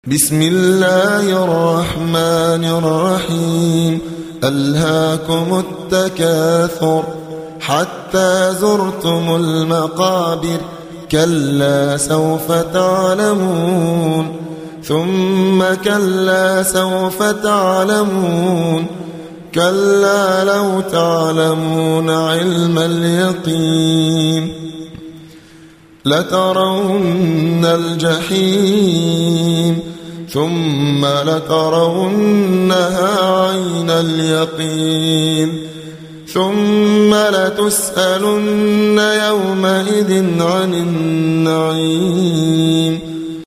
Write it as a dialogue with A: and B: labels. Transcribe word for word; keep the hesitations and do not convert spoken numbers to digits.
A: بسم الله الرحمن الرحيم. ألهاكم التكاثر حتى زرتم المقابر، كلا سوف تعلمون ثم كلا سوف تعلمون، كلا لو تعلمون علم اليقين لترون الجحيم ثم لترونها عين اليقين ثم لتسألن يومئذ عن النعيم